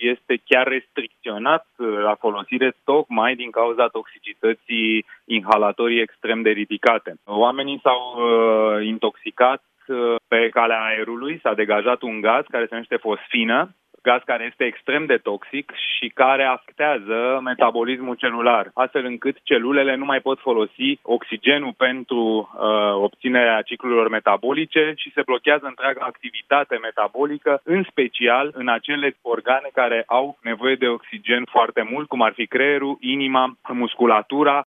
este chiar restricționat la folosire tocmai din cauza toxicității inhalatorii extrem de ridicate. Oamenii s-au intoxicat pe calea aerului, s-a degajat un gaz care se numește fosfină, gaz care este extrem de toxic și care afectează metabolismul celular, astfel încât celulele nu mai pot folosi oxigenul pentru obținerea ciclurilor metabolice și se blochează întreaga activitate metabolică, în special în acele organe care au nevoie de oxigen foarte mult, cum ar fi creierul, inima, musculatura